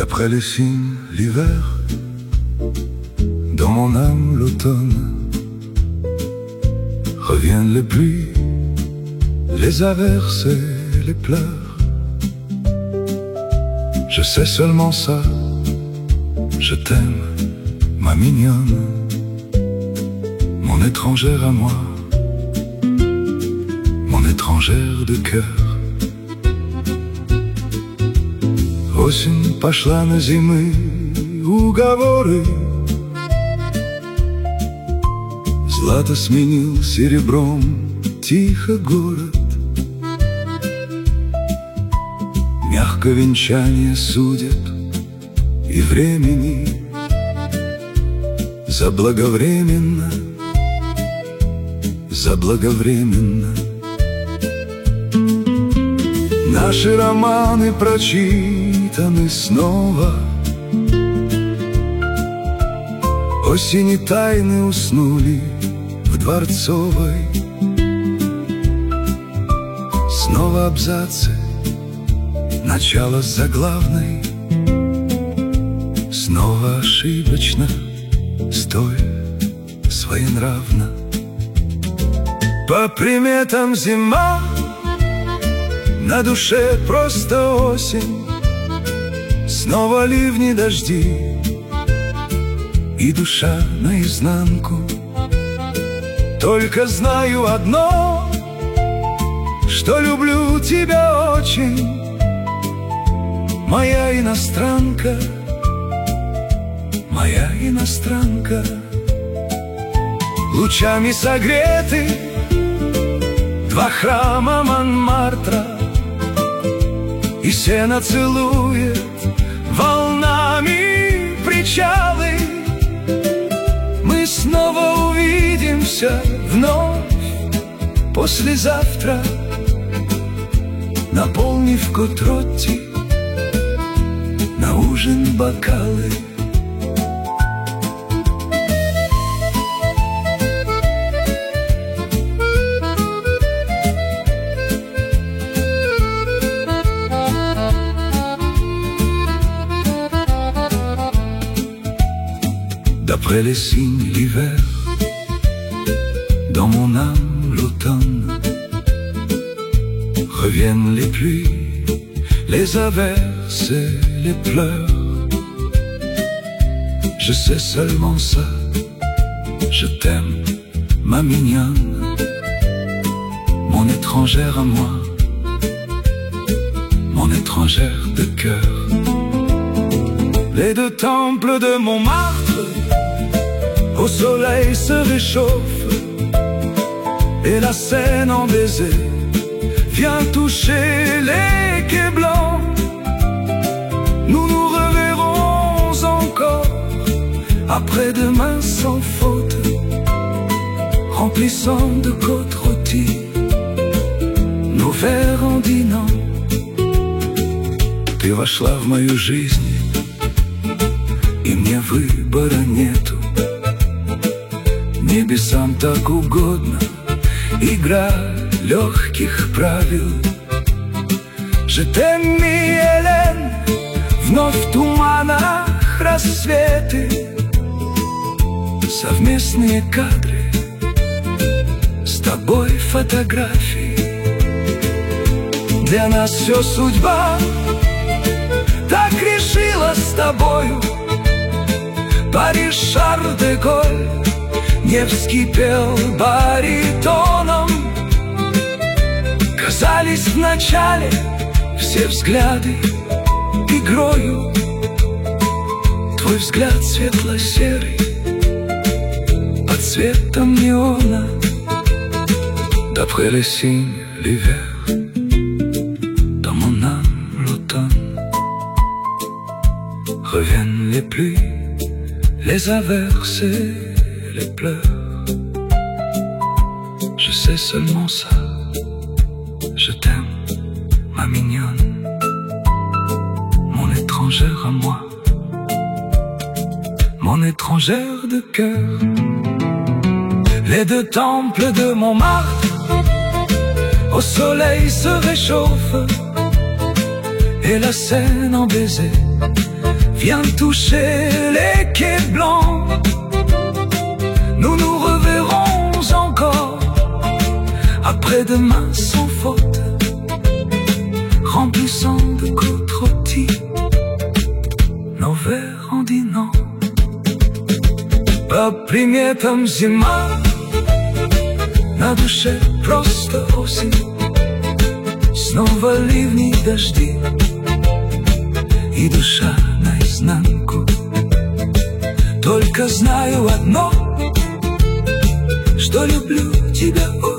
D'après les signes, l'hiver, dans mon âme l'automne, reviennent les pluies, les averses et les pleurs. Je sais seulement ça, je t'aime, ma mignonne, mon étrangère à moi, mon étrangère de cœur. Осень пошла на зимы уговоры, злато сменил серебром тихо город. Мягко венчание судеб и времени, заблаговременно, заблаговременно. Наши романы прочитаны снова, осени тайны уснули в Дворцовой. Снова абзацы, начало заглавной, снова ошибочно, столь своенравно. По приметам зима, на душе просто осень, снова ливни, дожди, и душа наизнанку. Только знаю одно, что люблю тебя очень, моя иностранка, моя иностранка. Лучами согреты два храма Монмартра, и сено целует волнами причалы. Мы снова увидимся вновь послезавтра, наполнив Котротти на ужин бокалы. D'après les signes, l'hiver, dans mon âme l'automne, reviennent les pluies, les averses et les pleurs. Je sais seulement ça, je t'aime, ma mignonne, mon étrangère à moi, mon étrangère de cœur. Les deux temples de Montmartre au soleil se réchauffe, et la Seine en baiser vient toucher les quais blancs. Nous nous reverrons encore après-demain sans faute, remplissant de côtes rôties nos verres en dînant. Ты вошла в мою жизнь, и мне выбора нету. Небесам так угодно игра легких правил. Je t'aime, Hélène, вновь в туманах рассветы, совместные кадры, с тобой фотографии. Для нас все судьба так решила с тобою. Париж, Шарль-де-Голь не вскипел баритоном. Казались вначале все взгляды игрою. Твой взгляд светло-серый под цветом неона. D'après les signes, l'hiver, dans mon âme l'automne, reviennent les pluies, les averses et les pleurs. Je sais seulement ça, je t'aime, ma mignonne, mon étrangère à moi, mon étrangère de cœur. Les deux temples de Montmartre au soleil se réchauffent, et la Seine en baiser Viens toucher les quais blancs, nous nous reverrons encore après-demain sans faute, remplissant de côtes rôties nos verres en dînant. Po primietam zima, na duszę prosto osень, снова ливни дожди, и душа наизнанку. Только знаю одно, что люблю тебя очень.